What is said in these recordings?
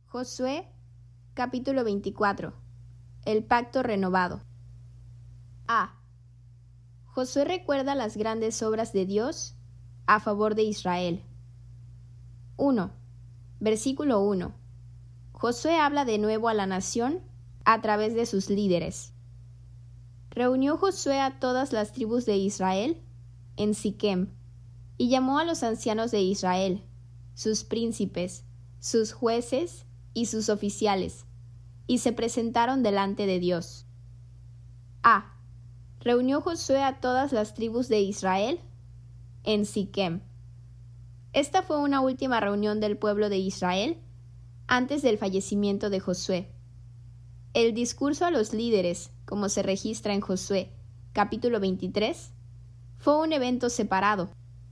Josué, capítulo 24. El pacto renovado. A. Josué recuerda las grandes obras de Dios a favor de Israel. 1. Versículo 1. Josué habla de nuevo a la nación a través de sus líderes. Reunió Josué a todas las tribus de Israel en Siquem y llamó a los ancianos de Israel, sus príncipes, sus jueces y sus oficiales, y se presentaron delante de Dios. A. Reunió Josué a todas las tribus de Israel en Siquem. Esta fue una última reunión del pueblo de Israel antes del fallecimiento de Josué. El discurso a los líderes, como se registra en Josué, capítulo 23, fue un evento separado.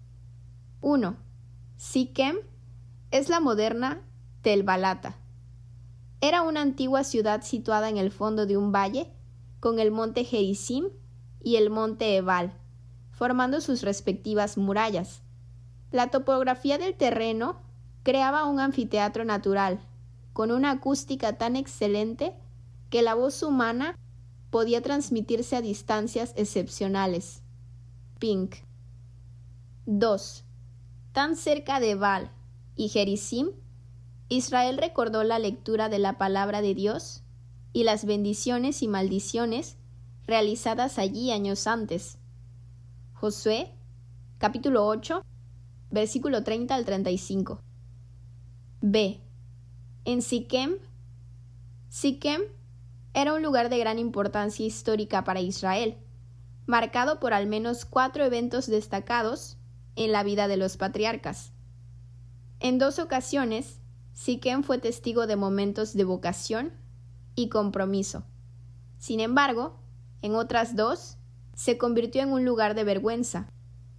1. Siquem es la moderna Tel Balata. Era una antigua ciudad situada en el fondo de un valle, con el monte Gerizim y el monte Ebal, formando sus respectivas murallas. La topografía del terreno creaba un anfiteatro natural, con una acústica tan excelente que la voz humana podía transmitirse a distancias excepcionales. Pink. 2. Tan cerca de Ebal y Gerizim, Israel recordó la lectura de la palabra de Dios y las bendiciones y maldiciones realizadas allí años antes. Josué, capítulo 8, versículo 30 al 35. B. En Siquem. Siquem era un lugar de gran importancia histórica para Israel, marcado por al menos 4 eventos destacados en la vida de los patriarcas. En 2 ocasiones, Siquem fue testigo de momentos de vocación y compromiso. Sin embargo, en otras 2, se convirtió en un lugar de vergüenza.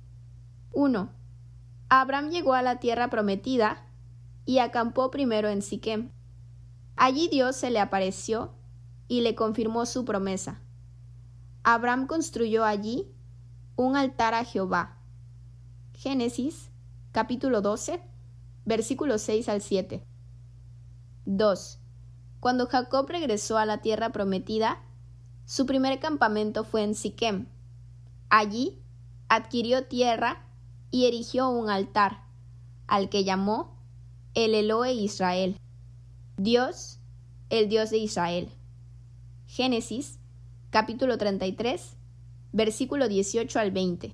1. Abraham llegó a la tierra prometida y acampó primero en Siquem. Allí Dios se le apareció y le confirmó su promesa. Abraham construyó allí un altar a Jehová. Génesis, capítulo 12, versículos 6 al 7. 2. Cuando Jacob regresó a la tierra prometida, su primer campamento fue en Siquem. Allí adquirió tierra y erigió un altar, al que llamó el Elohe Israel, Dios, el Dios de Israel. Génesis, capítulo 33, versículo 18 al 20.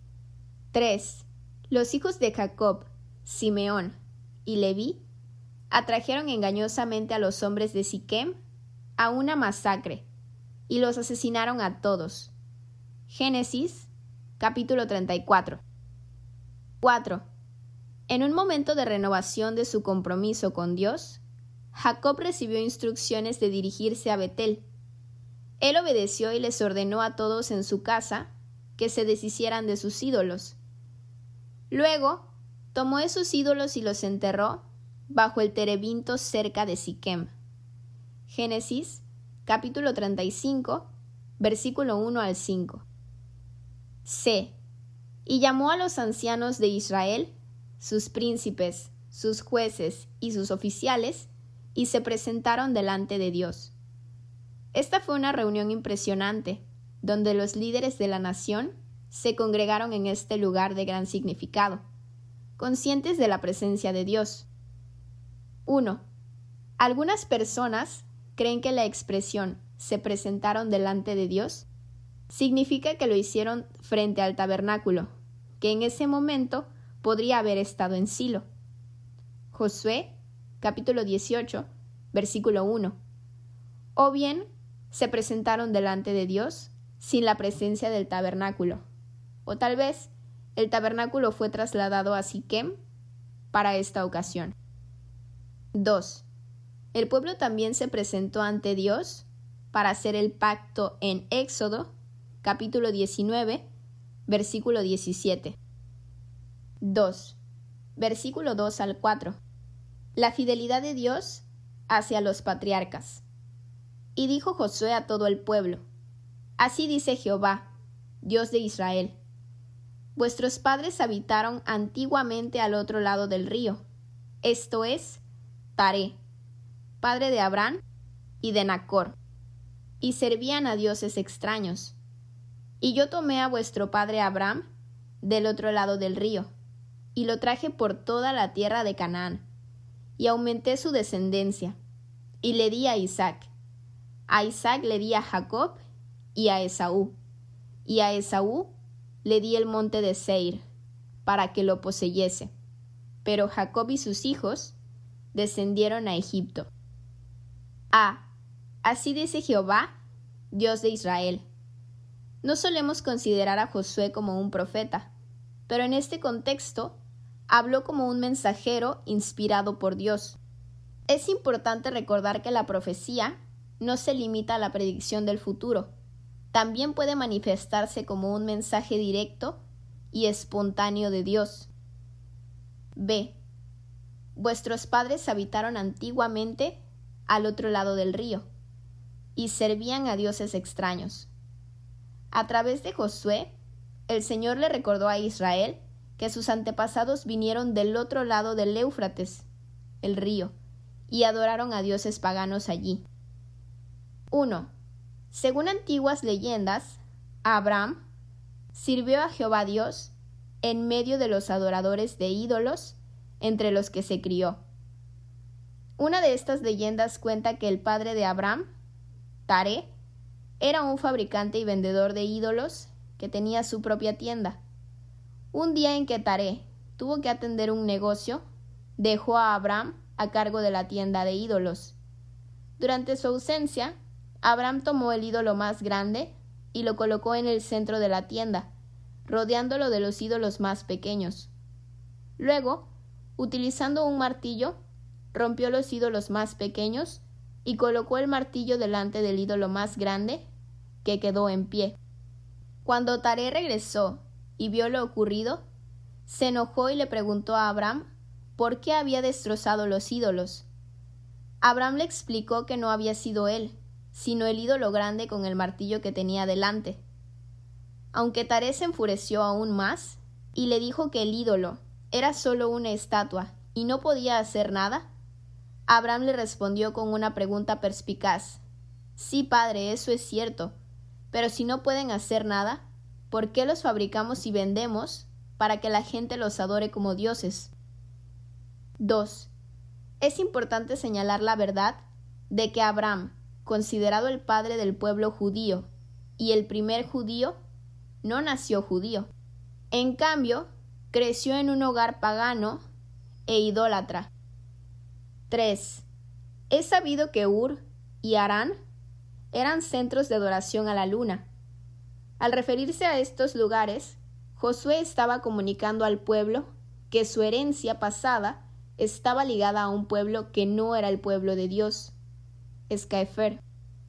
3. Los hijos de Jacob, Simeón y Leví, atrajeron engañosamente a los hombres de Siquem a una masacre y los asesinaron a todos. Génesis, capítulo 34. 4. En un momento de renovación de su compromiso con Dios, Jacob recibió instrucciones de dirigirse a Betel. Él obedeció y les ordenó a todos en su casa que se deshicieran de sus ídolos. Luego, tomó esos ídolos y los enterró bajo el terebinto cerca de Siquem. Génesis, capítulo 35, versículo 1 al 5. C. Y llamó a los ancianos de Israel, sus príncipes, sus jueces y sus oficiales, y se presentaron delante de Dios. Esta fue una reunión impresionante, donde los líderes de la nación se congregaron en este lugar de gran significado, conscientes de la presencia de Dios. 1. Algunas personas creen que la expresión «se presentaron delante de Dios» significa que lo hicieron frente al tabernáculo, que en ese momento podría haber estado en Silo. Josué, capítulo 18, versículo 1. O bien, se presentaron delante de Dios sin la presencia del tabernáculo. O tal vez, el tabernáculo fue trasladado a Siquem para esta ocasión. 2. El pueblo también se presentó ante Dios para hacer el pacto en Éxodo, capítulo 19, versículo 17. 2. Versículo 2 al 4. La fidelidad de Dios hacia los patriarcas. Y dijo Josué a todo el pueblo: Así dice Jehová, Dios de Israel: Vuestros padres habitaron antiguamente al otro lado del río, esto es, Taré, padre de Abraham y de Nacor, y servían a dioses extraños. Y yo tomé a vuestro padre Abraham del otro lado del río, y lo traje por toda la tierra de Canaán, y aumenté su descendencia, y le di a Isaac le di a Jacob y a Esaú le di el monte de Seir, para que lo poseyese. Pero Jacob y sus hijos descendieron a Egipto. Así dice Jehová, Dios de Israel. No solemos considerar a Josué como un profeta, pero en este contexto habló como un mensajero inspirado por Dios. Es importante recordar que la profecía no se limita a la predicción del futuro, también puede manifestarse como un mensaje directo y espontáneo de Dios. B. Vuestros padres habitaron antiguamente al otro lado del río, y servían a dioses extraños. A través de Josué, el Señor le recordó a Israel que sus antepasados vinieron del otro lado del Éufrates, el río, y adoraron a dioses paganos allí. 1. Según antiguas leyendas, Abraham sirvió a Jehová Dios en medio de los adoradores de ídolos entre los que se crió. Una de estas leyendas cuenta que el padre de Abraham, Taré, era un fabricante y vendedor de ídolos que tenía su propia tienda. Un día en que Taré tuvo que atender un negocio, dejó a Abraham a cargo de la tienda de ídolos. Durante su ausencia, Abraham tomó el ídolo más grande y lo colocó en el centro de la tienda, rodeándolo de los ídolos más pequeños. Luego, utilizando un martillo, rompió los ídolos más pequeños y colocó el martillo delante del ídolo más grande, que quedó en pie. Cuando Taré regresó y vio lo ocurrido, se enojó y le preguntó a Abraham por qué había destrozado los ídolos. Abraham le explicó que no había sido él, sino el ídolo grande con el martillo que tenía delante. Aunque Taré se enfureció aún más y le dijo que el ídolo era solo una estatua y no podía hacer nada, Abraham le respondió con una pregunta perspicaz. Sí, padre, eso es cierto, pero si no pueden hacer nada, ¿por qué los fabricamos y vendemos para que la gente los adore como dioses? 2. Es importante señalar la verdad de que Abraham, considerado el padre del pueblo judío y el primer judío, no nació judío. En cambio, creció en un hogar pagano e idólatra. 3. Es sabido que Ur y Harán eran centros de adoración a la luna. Al referirse a estos lugares, Josué estaba comunicando al pueblo que su herencia pasada estaba ligada a un pueblo que no era el pueblo de Dios, Escaefer.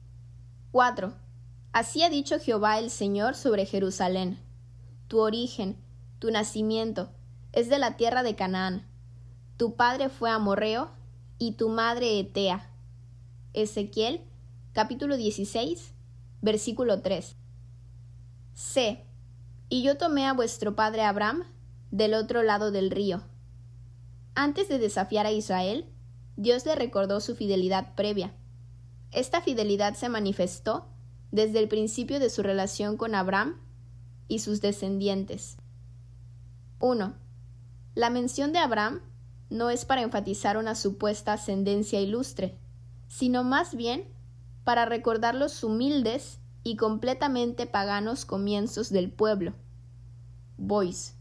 4. Así ha dicho Jehová el Señor sobre Jerusalén: tu origen, tu nacimiento, es de la tierra de Canaán. Tu padre fue amorreo y tu madre hetea. Ezequiel, capítulo 16, versículo 3. C. Y yo tomé a vuestro padre Abraham del otro lado del río. Antes de desafiar a Israel, Dios le recordó su fidelidad previa. Esta fidelidad se manifestó desde el principio de su relación con Abraham y sus descendientes. 1. La mención de Abraham no es para enfatizar una supuesta ascendencia ilustre, sino más bien para recordar los humildes y completamente paganos comienzos del pueblo. Boyce.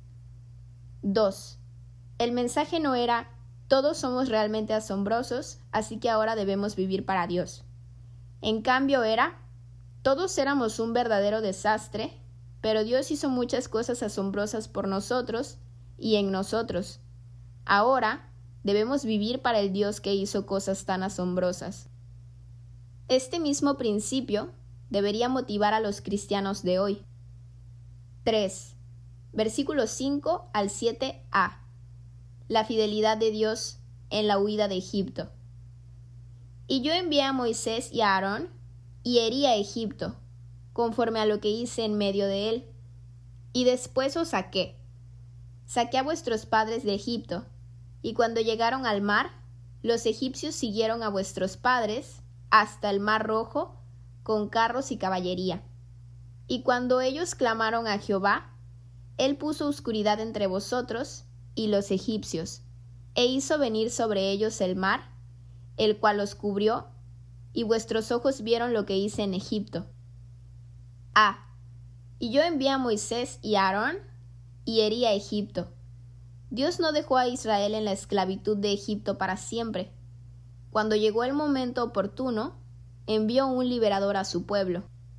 2. El mensaje no era: todos somos realmente asombrosos, así que ahora debemos vivir para Dios. En cambio era: todos éramos un verdadero desastre, pero Dios hizo muchas cosas asombrosas por nosotros y en nosotros. Ahora debemos vivir para el Dios que hizo cosas tan asombrosas. Este mismo principio debería motivar a los cristianos de hoy. 3. Versículos 5 al 7a. La fidelidad de Dios en la huida de Egipto. Y yo envié a Moisés y a Aarón, y herí a Egipto, conforme a lo que hice en medio de él. Y después os saqué. Saqué a vuestros padres de Egipto, y cuando llegaron al mar, los egipcios siguieron a vuestros padres hasta el Mar Rojo con carros y caballería. Y cuando ellos clamaron a Jehová, él puso oscuridad entre vosotros y los egipcios, e hizo venir sobre ellos el mar, el cual los cubrió, y vuestros ojos vieron lo que hice en Egipto. Y yo envié a Moisés y a Aarón, y herí a Egipto. Dios no dejó a Israel en la esclavitud de Egipto para siempre. Cuando llegó el momento oportuno, envió un liberador a su pueblo.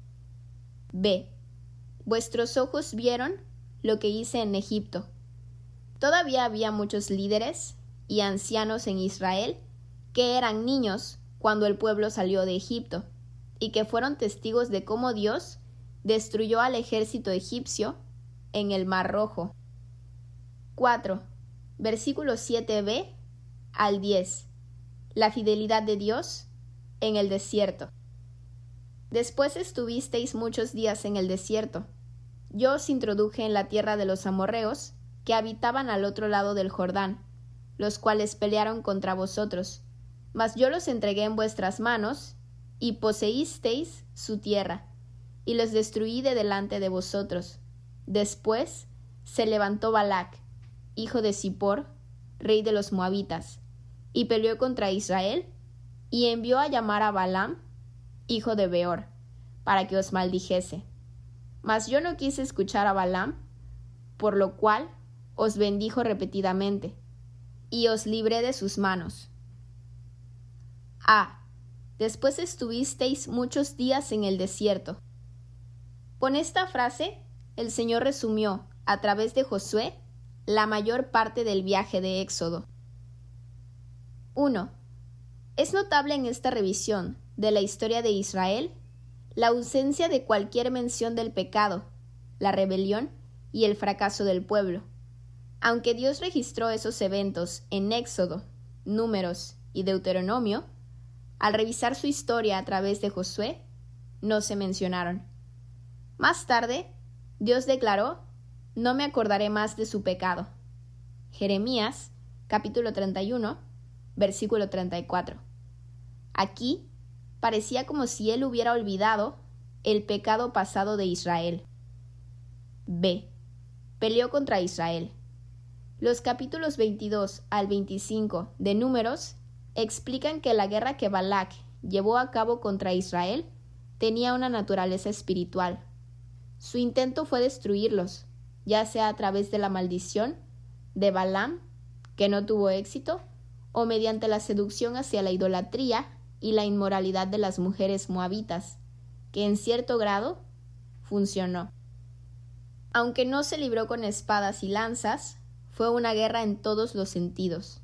Vuestros ojos vieron lo que hice en Egipto. Todavía había muchos líderes y ancianos en Israel que eran niños cuando el pueblo salió de Egipto, y que fueron testigos de cómo Dios destruyó al ejército egipcio en el Mar Rojo. 4. Versículos 7b al 10. La fidelidad de Dios en el desierto. Después estuvisteis muchos días en el desierto. Yo os introduje en la tierra de los amorreos, que habitaban al otro lado del Jordán, los cuales pelearon contra vosotros. Mas yo los entregué en vuestras manos, y poseísteis su tierra, y los destruí de delante de vosotros. Después se levantó Balac, hijo de Zippor, rey de los moabitas, y peleó contra Israel, y envió a llamar a Balaam, hijo de Beor, para que os maldijese. Mas yo no quise escuchar a Balaam, por lo cual os bendijo repetidamente, y os libré de sus manos. Después estuvisteis muchos días en el desierto. Con esta frase, el Señor resumió, a través de Josué, la mayor parte del viaje de Éxodo. 1. Es notable en esta revisión de la historia de Israel la ausencia de cualquier mención del pecado, la rebelión y el fracaso del pueblo. Aunque Dios registró esos eventos en Éxodo, Números y Deuteronomio, al revisar su historia a través de Josué, no se mencionaron. Más tarde, Dios declaró: no me acordaré más de su pecado. Jeremías, capítulo 31, versículo 34. Aquí, parecía como si él hubiera olvidado el pecado pasado de Israel. Peleó contra Israel. Los capítulos 22 al 25 de Números explican que la guerra que Balac llevó a cabo contra Israel tenía una naturaleza espiritual. Su intento fue destruirlos, ya sea a través de la maldición de Balaam, que no tuvo éxito, o mediante la seducción hacia la idolatría y la inmoralidad de las mujeres moabitas, que en cierto grado funcionó. Aunque no se libró con espadas y lanzas, fue una guerra en todos los sentidos.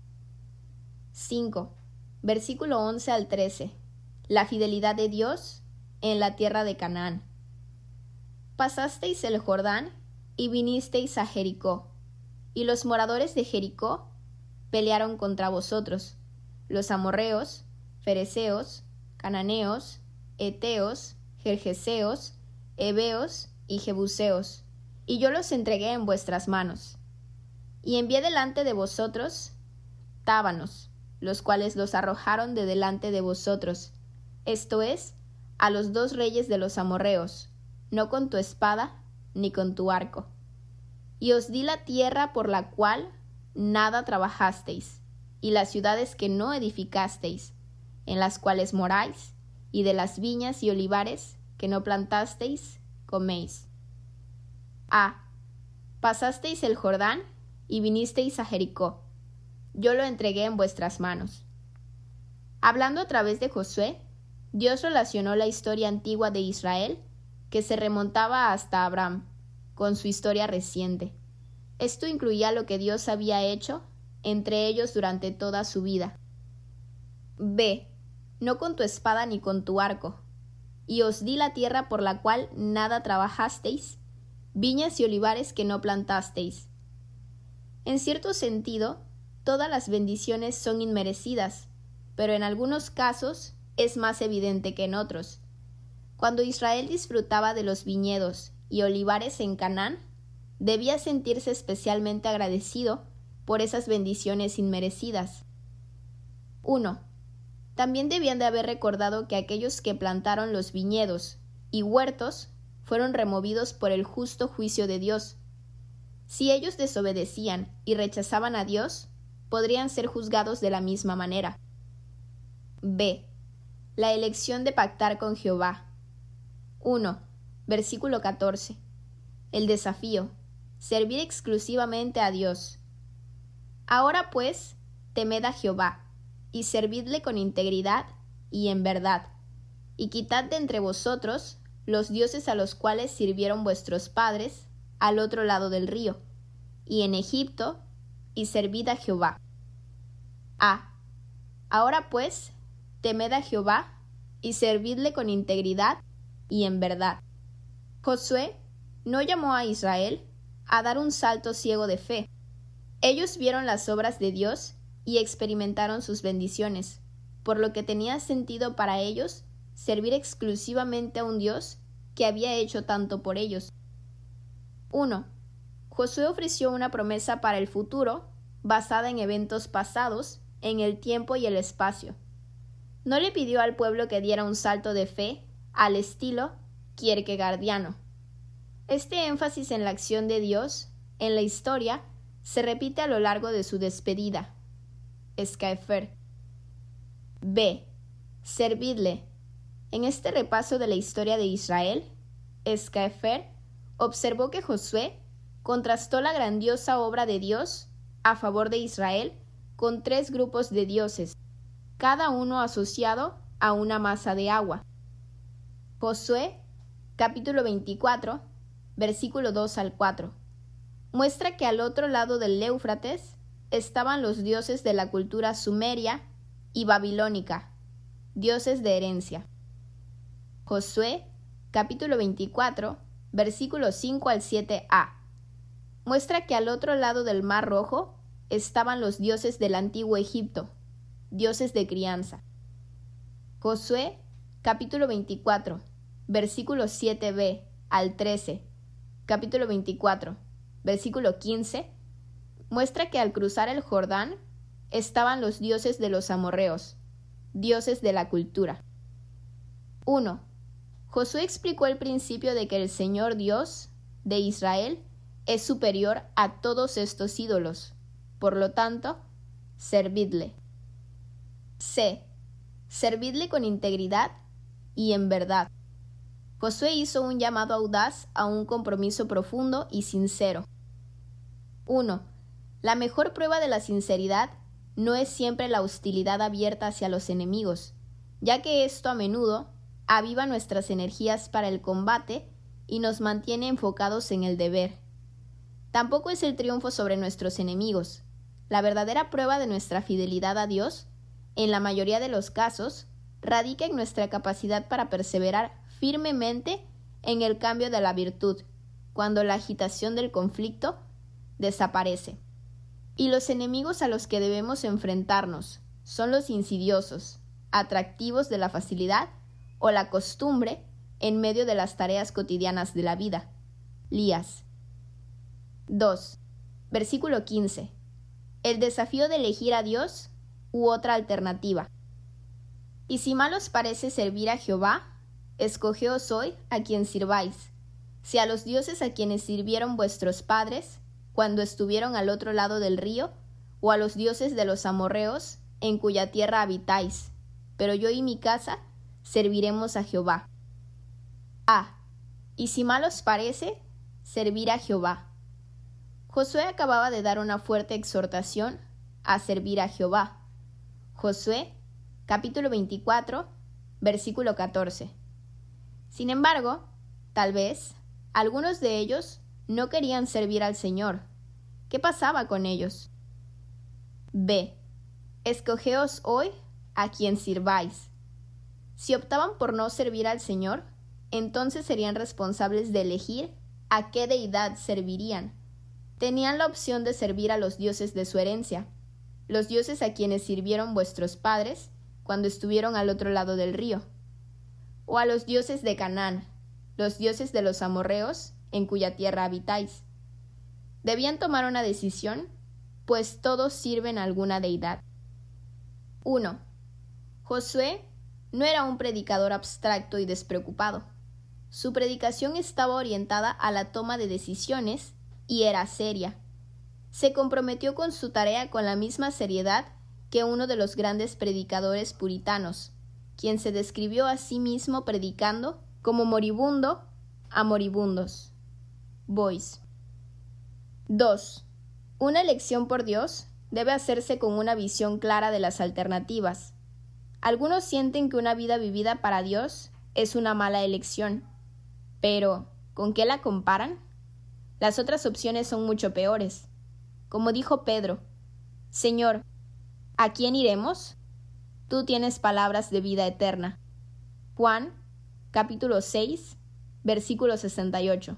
5. Versículo 11 al 13. La fidelidad de Dios en la tierra de Canaán. Pasasteis el Jordán y vinisteis a Jericó, y los moradores de Jericó pelearon contra vosotros, los amorreos, ferezeos, cananeos, heteos, gergeseos, heveos y jebuseos, y yo los entregué en vuestras manos. Y envié delante de vosotros tábanos, los cuales los arrojaron de delante de vosotros, esto es, a los 2 reyes de los amorreos, no con tu espada ni con tu arco. Y os di la tierra por la cual nada trabajasteis, y las ciudades que no edificasteis, en las cuales moráis, y de las viñas y olivares que no plantasteis, coméis. Pasasteis el Jordán y vinisteis a Jericó. Yo lo entregué en vuestras manos. Hablando a través de Josué, Dios relacionó la historia antigua de Israel, que se remontaba hasta Abraham, con su historia reciente. Esto incluía lo que Dios había hecho entre ellos durante toda su vida. No con tu espada ni con tu arco. Y os di la tierra por la cual nada trabajasteis, viñas y olivares que no plantasteis. En cierto sentido, todas las bendiciones son inmerecidas, pero en algunos casos es más evidente que en otros. Cuando Israel disfrutaba de los viñedos y olivares en Canaán, debía sentirse especialmente agradecido por esas bendiciones inmerecidas. 1. También debían de haber recordado que aquellos que plantaron los viñedos y huertos fueron removidos por el justo juicio de Dios. Si ellos desobedecían y rechazaban a Dios, podrían ser juzgados de la misma manera. B. La elección de pactar con Jehová. 1. Versículo 14. El desafío: servir exclusivamente a Dios. Ahora pues, temed a Jehová, y servidle con integridad y en verdad, y quitad de entre vosotros los dioses a los cuales sirvieron vuestros padres al otro lado del río, y en Egipto, y servid a Jehová. A. Ahora pues, temed a Jehová, y servidle con integridad y en verdad. Josué no llamó a Israel a dar un salto ciego de fe. Ellos vieron las obras de Dios y experimentaron sus bendiciones, por lo que tenía sentido para ellos servir exclusivamente a un Dios que había hecho tanto por ellos. 1. Josué ofreció una promesa para el futuro basada en eventos pasados en el tiempo y el espacio. No le pidió al pueblo que diera un salto de fe al estilo kierkegaardiano. Este énfasis en la acción de Dios en la historia se repite a lo largo de su despedida. Escaefer. B. Servidle. En este repaso de la historia de Israel, Escaefer observó que Josué contrastó la grandiosa obra de Dios a favor de Israel con 3 grupos de dioses, cada uno asociado a una masa de agua. Josué, capítulo 24, versículo 2 al 4, muestra que al otro lado del Éufrates estaban los dioses de la cultura sumeria y babilónica, dioses de herencia. Josué, capítulo 24, versículos 5 al 7a, muestra que al otro lado del Mar Rojo estaban los dioses del antiguo Egipto, dioses de crianza. Josué, capítulo 24, versículos 7b al 13, capítulo 24, versículo 15, muestra que al cruzar el Jordán estaban los dioses de los amorreos, dioses de la cultura. 1. Josué explicó el principio de que el Señor Dios de Israel es superior a todos estos ídolos, por lo tanto, servidle. C. Servidle con integridad y en verdad. Josué hizo un llamado audaz a un compromiso profundo y sincero. 1. La mejor prueba de la sinceridad no es siempre la hostilidad abierta hacia los enemigos, ya que esto a menudo aviva nuestras energías para el combate y nos mantiene enfocados en el deber. Tampoco es el triunfo sobre nuestros enemigos. La verdadera prueba de nuestra fidelidad a Dios, en la mayoría de los casos, radica en nuestra capacidad para perseverar firmemente en el cambio de la virtud, cuando la agitación del conflicto desaparece. Y los enemigos a los que debemos enfrentarnos son los insidiosos, atractivos de la facilidad o la costumbre en medio de las tareas cotidianas de la vida. Lías. 2. Versículo 15. El desafío de elegir a Dios u otra alternativa. Y si mal os parece servir a Jehová, escogeos hoy a quien sirváis, si a los dioses a quienes sirvieron vuestros padres cuando estuvieron al otro lado del río, o a los dioses de los amorreos en cuya tierra habitáis, pero yo y mi casa serviremos a Jehová. A. Y si mal os parece, servir a Jehová. Josué acababa de dar una fuerte exhortación a servir a Jehová. Josué, capítulo 24, versículo 14. Sin embargo, tal vez, algunos de ellos no querían servir al Señor. ¿Qué pasaba con ellos? B. Escogeos hoy a quien sirváis. Si optaban por no servir al Señor, entonces serían responsables de elegir a qué deidad servirían. Tenían la opción de servir a los dioses de su herencia, los dioses a quienes sirvieron vuestros padres cuando estuvieron al otro lado del río, o a los dioses de Canaán, los dioses de los amorreos en cuya tierra habitáis. Debían tomar una decisión, pues todos sirven a alguna deidad. 1. Josué no era un predicador abstracto y despreocupado. Su predicación estaba orientada a la toma de decisiones y era seria. Se comprometió con su tarea con la misma seriedad que uno de los grandes predicadores puritanos, quien se describió a sí mismo predicando como moribundo a moribundos. Boyce. 2. Una elección por Dios debe hacerse con una visión clara de las alternativas. Algunos sienten que una vida vivida para Dios es una mala elección, pero ¿con qué la comparan? Las otras opciones son mucho peores. Como dijo Pedro, Señor, ¿a quién iremos? Tú tienes palabras de vida eterna. Juan, capítulo 6, versículo 68.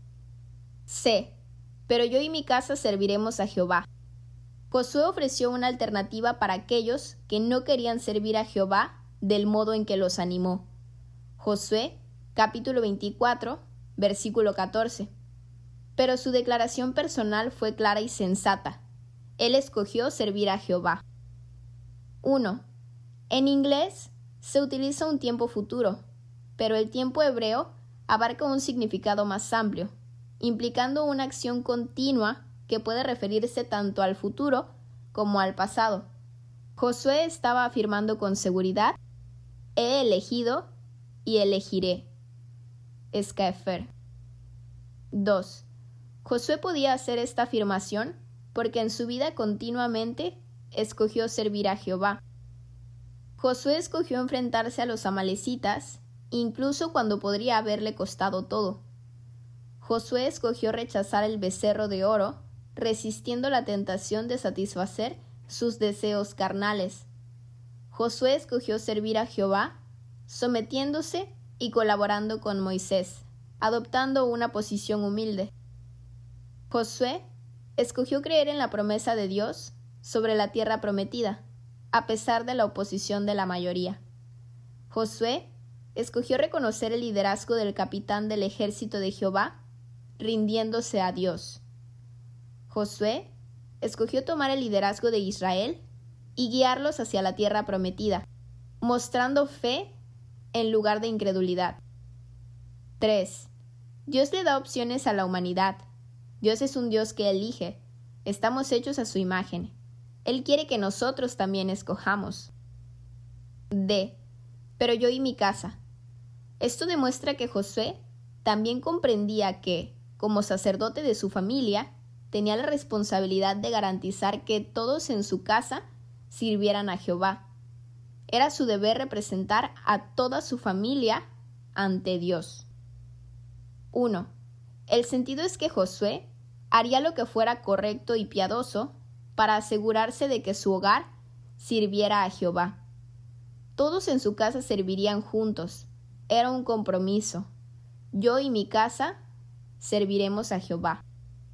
C. Pero yo y mi casa serviremos a Jehová. Josué ofreció una alternativa para aquellos que no querían servir a Jehová del modo en que los animó. Josué, capítulo 24, versículo 14. Pero su declaración personal fue clara y sensata. Él escogió servir a Jehová. 1. En inglés se utiliza un tiempo futuro, pero el tiempo hebreo abarca un significado más amplio, implicando una acción continua que puede referirse tanto al futuro como al pasado. Josué estaba afirmando con seguridad: he elegido y elegiré. Schaeffer. 2. Josué podía hacer esta afirmación porque en su vida continuamente escogió servir a Jehová. Josué escogió enfrentarse a los amalecitas, incluso cuando podría haberle costado todo. Josué escogió rechazar el becerro de oro, resistiendo la tentación de satisfacer sus deseos carnales. Josué escogió servir a Jehová, sometiéndose y colaborando con Moisés, adoptando una posición humilde. Josué escogió creer en la promesa de Dios sobre la tierra prometida, a pesar de la oposición de la mayoría. Josué escogió reconocer el liderazgo del capitán del ejército de Jehová, rindiéndose a Dios. Josué escogió tomar el liderazgo de Israel y guiarlos hacia la tierra prometida, mostrando fe en lugar de incredulidad. 3. Dios le da opciones a la humanidad. Dios es un Dios que elige. Estamos hechos a su imagen. Él quiere que nosotros también escojamos. D. Pero yo y mi casa. Esto demuestra que Josué también comprendía que, como sacerdote de su familia, tenía la responsabilidad de garantizar que todos en su casa sirvieran a Jehová. Era su deber representar a toda su familia ante Dios. 1. El sentido es que Josué haría lo que fuera correcto y piadoso para asegurarse de que su hogar sirviera a Jehová. Todos en su casa servirían juntos. Era un compromiso. Yo y mi casa serviremos a Jehová.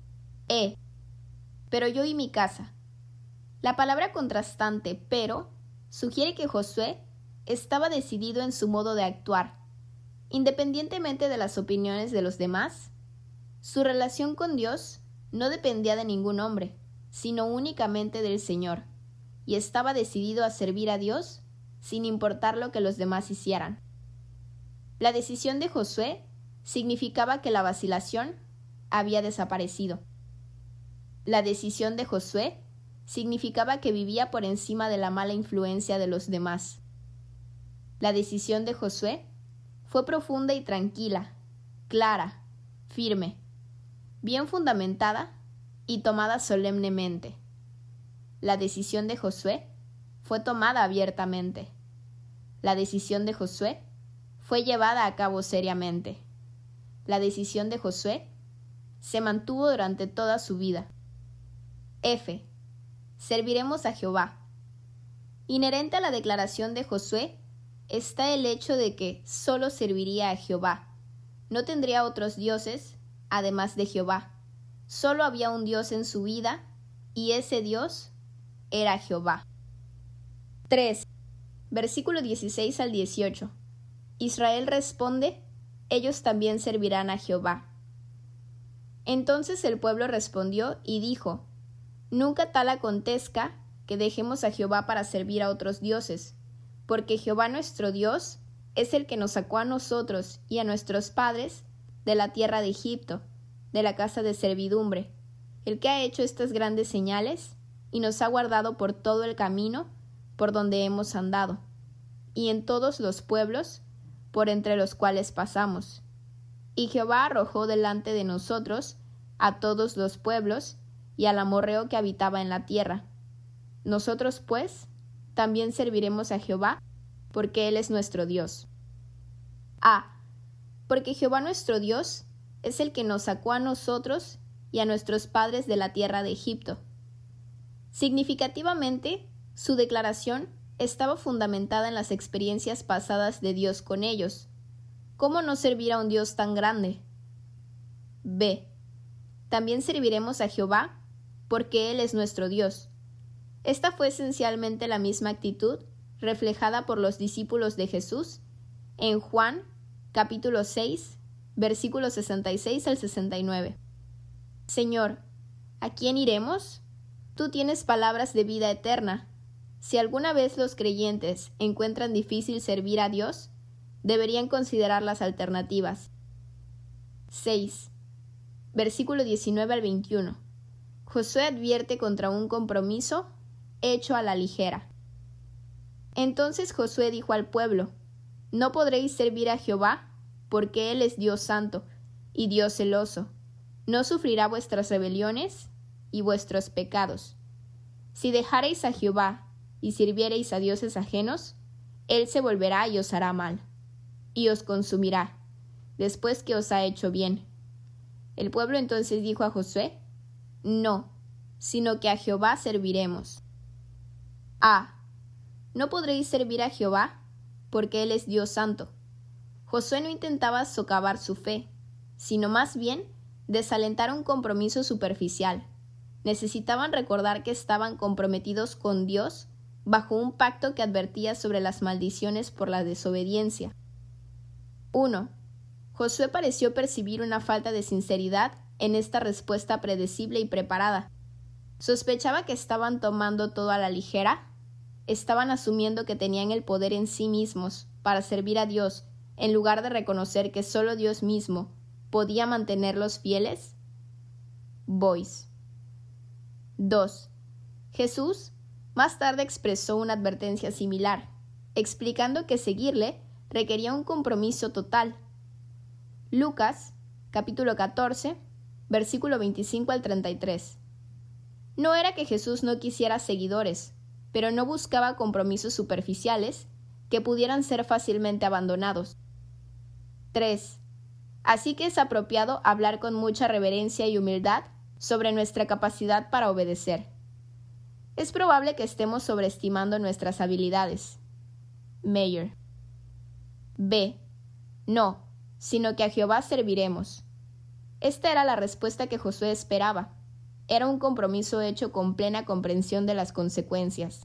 Pero yo y mi casa. La palabra contrastante pero sugiere que Josué estaba decidido en su modo de actuar. Independientemente de las opiniones de los demás, su relación con Dios no dependía de ningún hombre, sino únicamente del Señor, y estaba decidido a servir a Dios sin importar lo que los demás hicieran. La decisión de Josué significaba que la vacilación había desaparecido. La decisión de Josué significaba que vivía por encima de la mala influencia de los demás. La decisión de Josué fue profunda y tranquila, clara, firme, bien fundamentada y tomada solemnemente. La decisión de Josué fue tomada abiertamente. La decisión de Josué fue llevada a cabo seriamente. La decisión de Josué se mantuvo durante toda su vida. F. Serviremos a Jehová. Inherente a la declaración de Josué está el hecho de que solo serviría a Jehová. No tendría otros dioses además de Jehová. Solo había un Dios en su vida y ese Dios era Jehová. 3. Versículo 16 al 18. Israel responde: ellos también servirán a Jehová. Entonces el pueblo respondió y dijo: nunca tal acontezca que dejemos a Jehová para servir a otros dioses, porque Jehová nuestro Dios es el que nos sacó a nosotros y a nuestros padres de la tierra de Egipto, de la casa de servidumbre, el que ha hecho estas grandes señales y nos ha guardado por todo el camino por donde hemos andado, y en todos los pueblos por entre los cuales pasamos. Y Jehová arrojó delante de nosotros a todos los pueblos y al amorreo que habitaba en la tierra. Nosotros, pues, también serviremos a Jehová, porque Él es nuestro Dios. A. Porque Jehová nuestro Dios es el que nos sacó a nosotros y a nuestros padres de la tierra de Egipto. Significativamente, su declaración estaba fundamentada en las experiencias pasadas de Dios con ellos. ¿Cómo no servir a un Dios tan grande? B. También serviremos a Jehová, porque Él es nuestro Dios. Esta fue esencialmente la misma actitud reflejada por los discípulos de Jesús en Juan, capítulo 6, versículos 66 al 69. Señor, ¿a quién iremos? Tú tienes palabras de vida eterna. Si alguna vez los creyentes encuentran difícil servir a Dios, deberían considerar las alternativas. 6. Versículo 19 al 21. Josué advierte contra un compromiso hecho a la ligera. Entonces Josué dijo al pueblo: No podréis servir a Jehová, porque Él es Dios santo y Dios celoso. No sufrirá vuestras rebeliones y vuestros pecados. Si dejareis a Jehová y sirviereis a dioses ajenos, Él se volverá y os hará mal, y os consumirá, después que os ha hecho bien. El pueblo entonces dijo a Josué: No, sino que a Jehová serviremos. A. No podréis servir a Jehová, porque Él es Dios santo. Josué no intentaba socavar su fe, sino más bien desalentar un compromiso superficial. Necesitaban recordar que estaban comprometidos con Dios bajo un pacto que advertía sobre las maldiciones por la desobediencia. 1. Josué pareció percibir una falta de sinceridad en esta respuesta predecible y preparada. Sospechaba que estaban tomando todo a la ligera. Estaban asumiendo que tenían el poder en sí mismos para servir a Dios, en lugar de reconocer que solo Dios mismo podía mantenerlos fieles. Boyce. 2. Jesús más tarde expresó una advertencia similar, explicando que seguirle requería un compromiso total. Lucas, capítulo 14, versículo 25 al 33. No era que Jesús no quisiera seguidores, pero no buscaba compromisos superficiales que pudieran ser fácilmente abandonados. 3. Así que es apropiado hablar con mucha reverencia y humildad sobre nuestra capacidad para obedecer. Es probable que estemos sobreestimando nuestras habilidades. Mayer. B. No, sino que a Jehová serviremos. Esta era la respuesta que Josué esperaba. Era un compromiso hecho con plena comprensión de las consecuencias.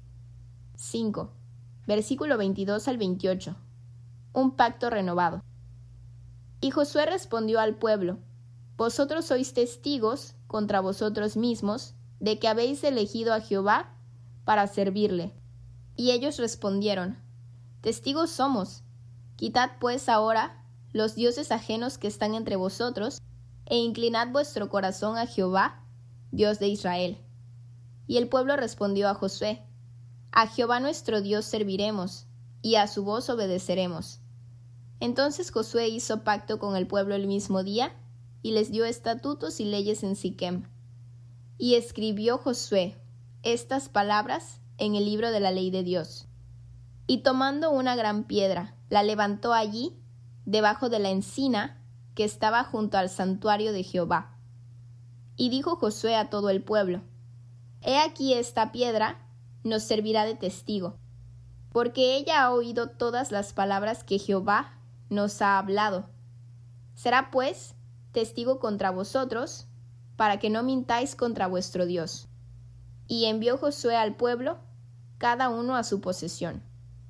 5. Versículo 22 al 28. Un pacto renovado. Y Josué respondió al pueblo: Vosotros sois testigos contra vosotros mismos de que habéis elegido a Jehová para servirle. Y ellos respondieron: Testigos somos. Quitad pues ahora los dioses ajenos que están entre vosotros, e inclinad vuestro corazón a Jehová, Dios de Israel. Y el pueblo respondió a Josué: A Jehová nuestro Dios serviremos, y a su voz obedeceremos. Entonces Josué hizo pacto con el pueblo el mismo día, y les dio estatutos y leyes en Siquem. Y escribió Josué estas palabras en el libro de la ley de Dios. Y tomando una gran piedra, la levantó allí, debajo de la encina que estaba junto al santuario de Jehová. Y dijo Josué a todo el pueblo: He aquí esta piedra nos servirá de testigo, porque ella ha oído todas las palabras que Jehová nos ha hablado. Será pues testigo contra vosotros, para que no mintáis contra vuestro Dios. Y envió Josué al pueblo, cada uno a su posesión.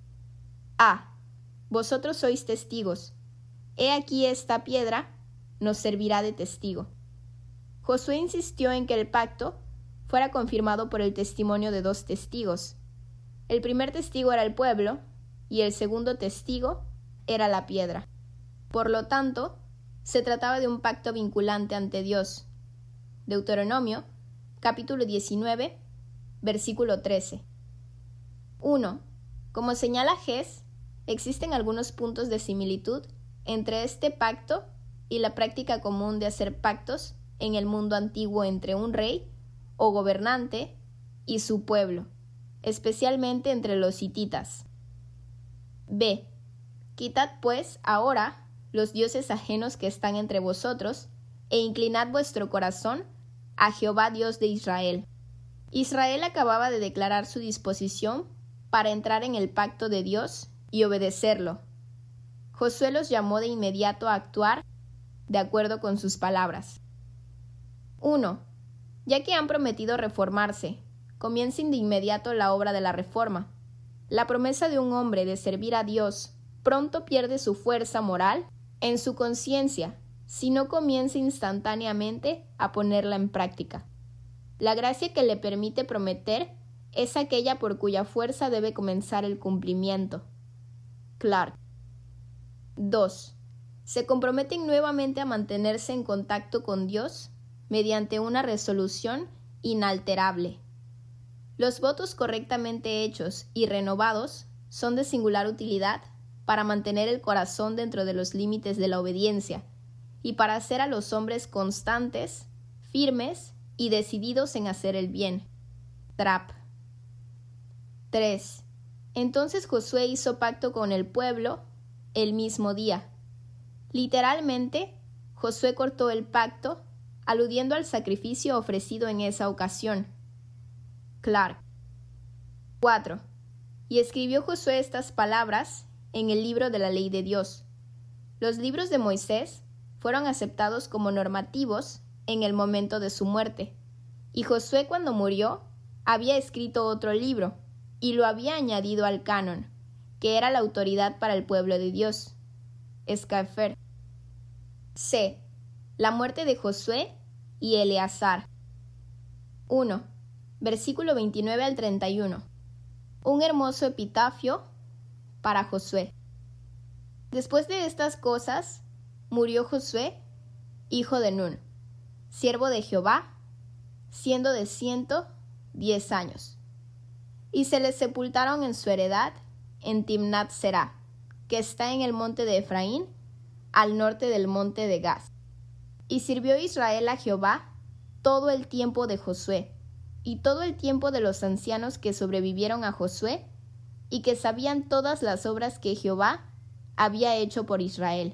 A. Vosotros sois testigos. He aquí esta piedra nos servirá de testigo. Josué insistió en que el pacto fuera confirmado por el testimonio de 2 testigos. El primer testigo era el pueblo y el segundo testigo era la piedra. Por lo tanto, se trataba de un pacto vinculante ante Dios. Deuteronomio, capítulo 19, versículo 13. 1. Como señala Hess, existen algunos puntos de similitud entre este pacto y la práctica común de hacer pactos en el mundo antiguo entre un rey o gobernante y su pueblo, especialmente entre los hititas. B. Quitad pues ahora los dioses ajenos que están entre vosotros, e inclinad vuestro corazón a Jehová Dios de Israel. Israel acababa de declarar su disposición para entrar en el pacto de Dios y obedecerlo. Josué los llamó de inmediato a actuar de acuerdo con sus palabras. 1. Ya que han prometido reformarse, comiencen de inmediato la obra de la reforma. La promesa de un hombre de servir a Dios pronto pierde su fuerza moral en su conciencia si no comienza instantáneamente a ponerla en práctica. La gracia que le permite prometer es aquella por cuya fuerza debe comenzar el cumplimiento. Clark. 2. Se comprometen nuevamente a mantenerse en contacto con Dios mediante una resolución inalterable. Los votos correctamente hechos y renovados son de singular utilidad para mantener el corazón dentro de los límites de la obediencia y para hacer a los hombres constantes, firmes y decididos en hacer el bien. Trapp. 3. Entonces Josué hizo pacto con el pueblo el mismo día. Literalmente, Josué cortó el pacto, aludiendo al sacrificio ofrecido en esa ocasión. Clark. 4. Y escribió Josué estas palabras en el libro de la ley de Dios. Los libros de Moisés fueron aceptados como normativos en el momento de su muerte, y Josué, cuando murió, había escrito otro libro y lo había añadido al canon, que era la autoridad para el pueblo de Dios. Schaeffer. C. La muerte de Josué y Eleazar. 1. Versículo 29 al 31. Un hermoso epitafio para Josué. Después de estas cosas, murió Josué, hijo de Nun, siervo de Jehová, siendo de 110 años. Y se le sepultaron en su heredad en Timnat Será, que está en el monte de Efraín, al norte del monte de Gaz. Y sirvió Israel a Jehová todo el tiempo de Josué, y todo el tiempo de los ancianos que sobrevivieron a Josué, y que sabían todas las obras que Jehová había hecho por Israel.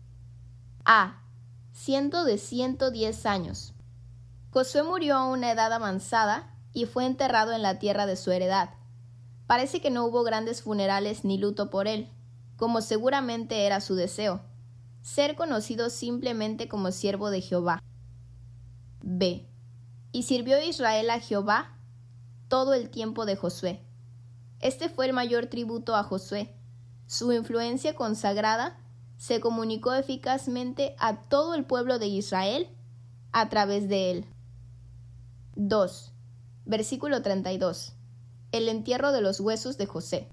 A. Siendo de 110 años. Josué murió a una edad avanzada y fue enterrado en la tierra de su heredad. Parece que no hubo grandes funerales ni luto por él, como seguramente era su deseo, ser conocido simplemente como siervo de Jehová. B. Y sirvió Israel a Jehová todo el tiempo de Josué. Este fue el mayor tributo a Josué. Su influencia consagrada se comunicó eficazmente a todo el pueblo de Israel a través de él. 2. Versículo 32. El entierro de los huesos de José.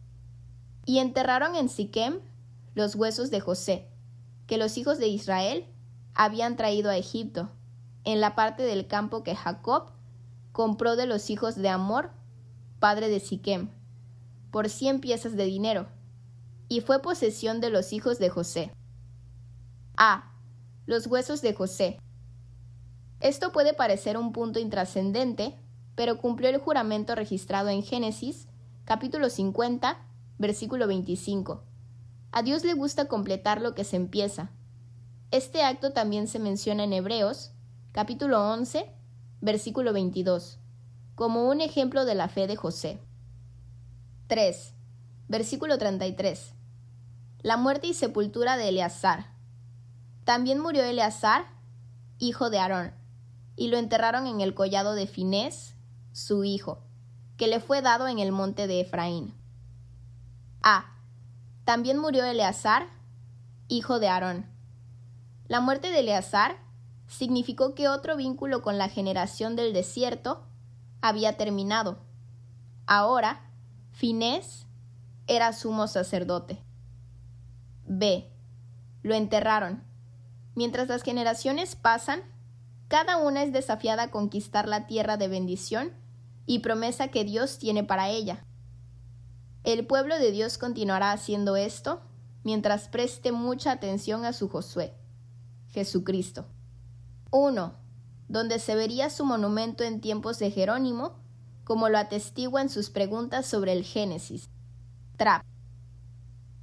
Y enterraron en Siquem los huesos de José, que los hijos de Israel habían traído a Egipto, en la parte del campo que Jacob compró de los hijos de Amor, padre de Siquem, por 100 piezas de dinero, y fue posesión de los hijos de José. A. Los huesos de José. Esto puede parecer un punto intrascendente, pero cumplió el juramento registrado en Génesis, capítulo 50, versículo 25. A Dios le gusta completar lo que se empieza. Este acto también se menciona en Hebreos, capítulo 11, versículo 22, como un ejemplo de la fe de José. 3. Versículo 33. La muerte y sepultura de Eleazar. También murió Eleazar, hijo de Aarón, y lo enterraron en el collado de Finés, su hijo, que le fue dado en el monte de Efraín. A. También murió Eleazar, hijo de Aarón. La muerte de Eleazar significó que otro vínculo con la generación del desierto había terminado. Ahora, Finés era sumo sacerdote. B. Lo enterraron. Mientras las generaciones pasan, cada una es desafiada a conquistar la tierra de bendición y promesa que Dios tiene para ella. El pueblo de Dios continuará haciendo esto mientras preste mucha atención a su Josué, Jesucristo. 1. Donde se vería su monumento en tiempos de Jerónimo, como lo atestiguan sus preguntas sobre el Génesis. Trap.